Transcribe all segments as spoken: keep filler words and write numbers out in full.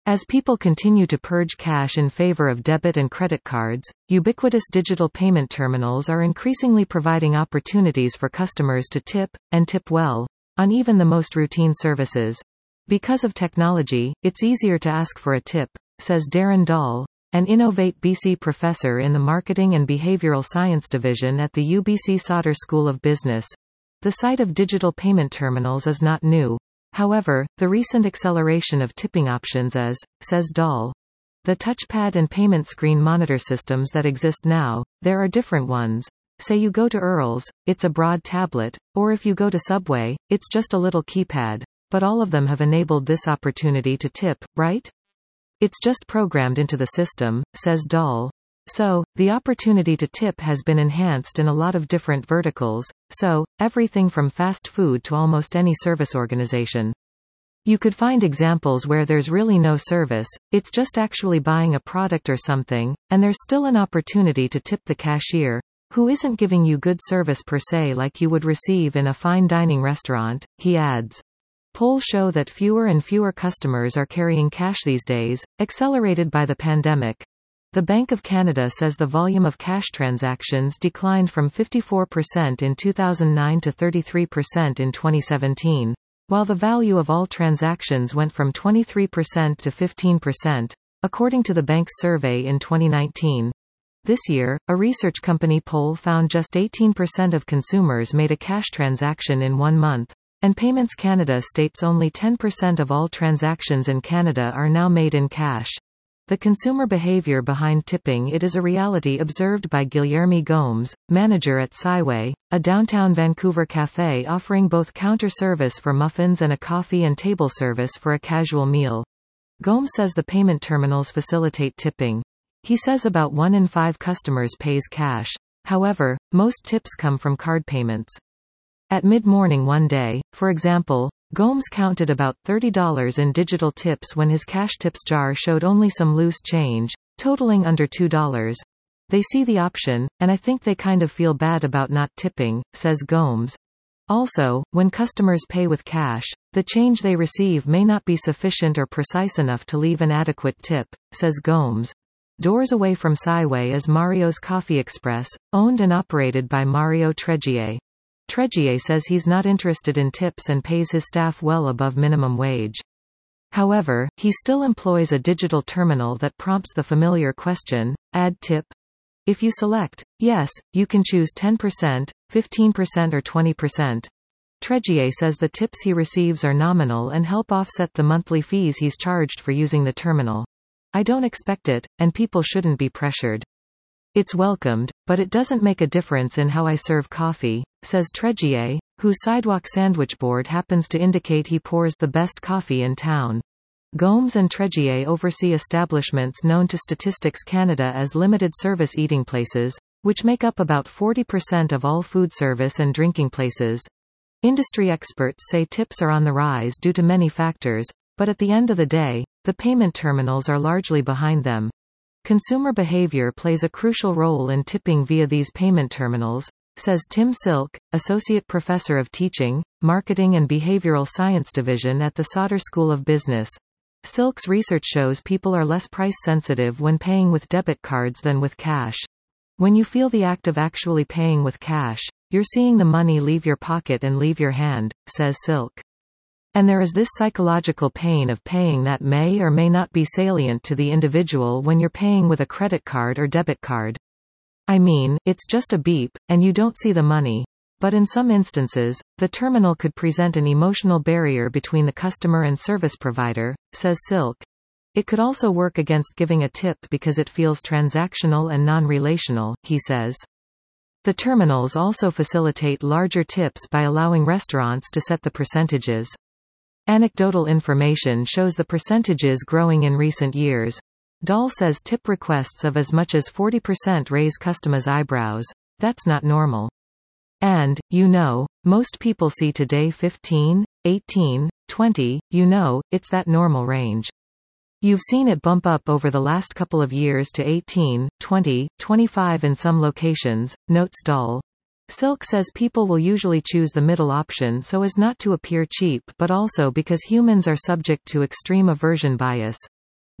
As people continue to purge cash in favor of debit and credit cards, ubiquitous digital payment terminals are increasingly providing opportunities for customers to tip, and tip well, on even the most routine services. Because of technology, it's easier to ask for a tip, says Darren Dahl, an Innovate B C professor in the Marketing and Behavioral Science Division at the U B C Sauder School of Business. The sight of digital payment terminals is not new. However, the recent acceleration of tipping options is, says Dahl. The touchpad and payment screen monitor systems that exist now, there are different ones. Say you go to Earl's, it's a broad tablet, or if you go to Subway, it's just a little keypad. But all of them have enabled this opportunity to tip, right? It's just programmed into the system, says Dahl. So, the opportunity to tip has been enhanced in a lot of different verticals, so, everything from fast food to almost any service organization. You could find examples where there's really no service, it's just actually buying a product or something, and there's still an opportunity to tip the cashier, who isn't giving you good service per se like you would receive in a fine dining restaurant, he adds. Polls show that fewer and fewer customers are carrying cash these days, accelerated by the pandemic. The Bank of Canada says the volume of cash transactions declined from fifty-four percent in two thousand nine to thirty-three percent in twenty seventeen, while the value of all transactions went from twenty-three percent to fifteen percent, according to the bank's survey in twenty nineteen. This year, a research company poll found just eighteen percent of consumers made a cash transaction in one month, and Payments Canada states only ten percent of all transactions in Canada are now made in cash. The consumer behavior behind tipping it is a reality observed by Guilherme Gomes, manager at Syway, a downtown Vancouver cafe offering both counter service for muffins and a coffee and table service for a casual meal. Gomes says the payment terminals facilitate tipping. He says about one in five customers pays cash. However, most tips come from card payments. At mid-morning one day, for example, Gomes counted about thirty dollars in digital tips when his cash tips jar showed only some loose change, totaling under two dollars. They see the option, and I think they kind of feel bad about not tipping, says Gomes. Also, when customers pay with cash, the change they receive may not be sufficient or precise enough to leave an adequate tip, says Gomes. Doors away from Syway is Mario's Coffee Express, owned and operated by Mario Tregier. Tregier says he's not interested in tips and pays his staff well above minimum wage. However, he still employs a digital terminal that prompts the familiar question, add tip? If you select, yes, you can choose ten percent, fifteen percent or twenty percent. Tregier says the tips he receives are nominal and help offset the monthly fees he's charged for using the terminal. I don't expect it, and people shouldn't be pressured. It's welcomed, but it doesn't make a difference in how I serve coffee, says Tregier, whose sidewalk sandwich board happens to indicate he pours the best coffee in town. Gomes and Tregier oversee establishments known to Statistics Canada as limited service eating places, which make up about forty percent of all food service and drinking places. Industry experts say tips are on the rise due to many factors, but at the end of the day, the payment terminals are largely behind them. Consumer behavior plays a crucial role in tipping via these payment terminals, says Tim Silk, Associate Professor of Teaching, Marketing and Behavioral Science Division at the Sauder School of Business. Silk's research shows people are less price-sensitive when paying with debit cards than with cash. When you feel the act of actually paying with cash, you're seeing the money leave your pocket and leave your hand, says Silk. And there is this psychological pain of paying that may or may not be salient to the individual when you're paying with a credit card or debit card. I mean, it's just a beep, and you don't see the money. But in some instances, the terminal could present an emotional barrier between the customer and service provider, says Silk. It could also work against giving a tip because it feels transactional and non-relational, he says. The terminals also facilitate larger tips by allowing restaurants to set the percentages. Anecdotal information shows the percentages growing in recent years. Dahl says tip requests of as much as forty percent raise customers' eyebrows. That's not normal. And, you know, most people see today fifteen, eighteen, twenty, you know, it's that normal range. You've seen it bump up over the last couple of years to eighteen, twenty, twenty-five in some locations, notes Dahl. Silk says people will usually choose the middle option so as not to appear cheap but also because humans are subject to extreme aversion bias.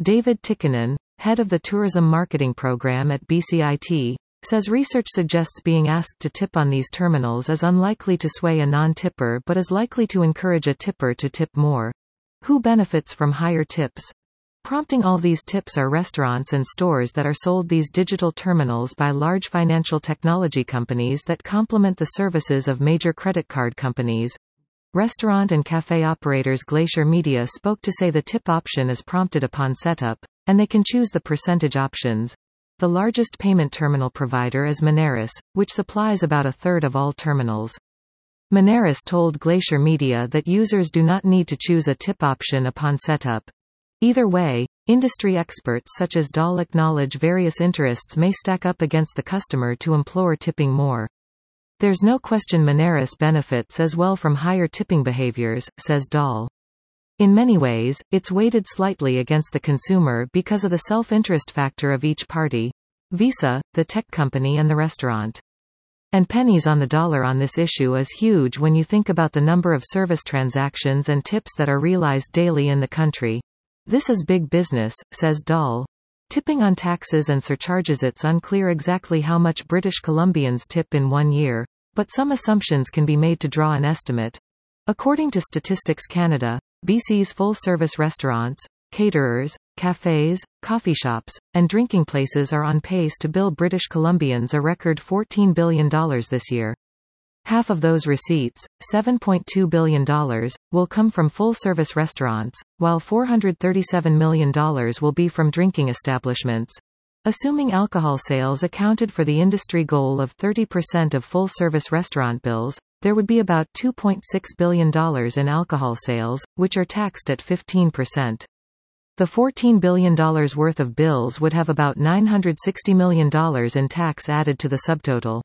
David Tikkanen, head of the tourism marketing program at B C I T, says research suggests being asked to tip on these terminals is unlikely to sway a non-tipper but is likely to encourage a tipper to tip more. Who benefits from higher tips? Prompting all these tips are restaurants and stores that are sold these digital terminals by large financial technology companies that complement the services of major credit card companies. Restaurant and cafe operators Glacier Media spoke to say the tip option is prompted upon setup, and they can choose the percentage options. The largest payment terminal provider is Moneris, which supplies about a third of all terminals. Moneris told Glacier Media that users do not need to choose a tip option upon setup. Either way, industry experts such as Dahl acknowledge various interests may stack up against the customer to implore tipping more. There's no question Moneris benefits as well from higher tipping behaviors, says Dahl. In many ways, it's weighted slightly against the consumer because of the self-interest factor of each party. Visa, the tech company and the restaurant. And pennies on the dollar on this issue is huge when you think about the number of service transactions and tips that are realized daily in the country. This is big business, says Dahl. Tipping on taxes and surcharges. It's unclear exactly how much British Columbians tip in one year, but some assumptions can be made to draw an estimate. According to Statistics Canada, B C's full-service restaurants, caterers, cafes, coffee shops, and drinking places are on pace to bill British Columbians a record fourteen billion dollars this year. Half of those receipts, seven point two billion dollars, will come from full-service restaurants, while four hundred thirty-seven million dollars will be from drinking establishments. Assuming alcohol sales accounted for the industry goal of thirty percent of full-service restaurant bills, there would be about two point six billion dollars in alcohol sales, which are taxed at fifteen percent. The fourteen billion dollars worth of bills would have about nine hundred sixty million dollars in tax added to the subtotal.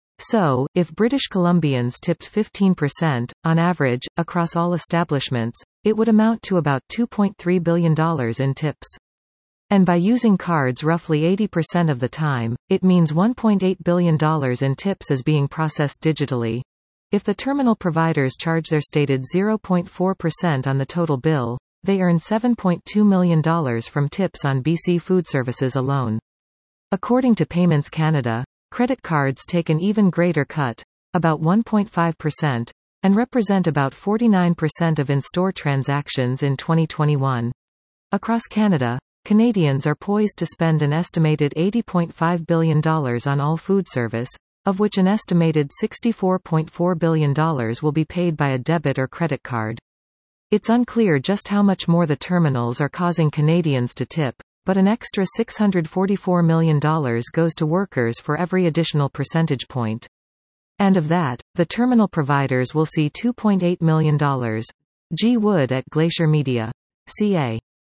So, if British Columbians tipped fifteen percent, on average, across all establishments, it would amount to about two point three billion dollars in tips. And by using cards roughly eighty percent of the time, it means one point eight billion dollars in tips is being processed digitally. If the terminal providers charge their stated zero point four percent on the total bill, they earn seven point two million dollars from tips on B C food services alone. According to Payments Canada, credit cards take an even greater cut, about one point five percent, and represent about forty-nine percent of in-store transactions in twenty twenty-one. Across Canada, Canadians are poised to spend an estimated eighty point five billion dollars on all food service, of which an estimated sixty-four point four billion dollars will be paid by a debit or credit card. It's unclear just how much more the terminals are causing Canadians to tip, but an extra six hundred forty-four million dollars goes to workers for every additional percentage point. And of that, the terminal providers will see two point eight million dollars. G. Wood at Glacier Media. C A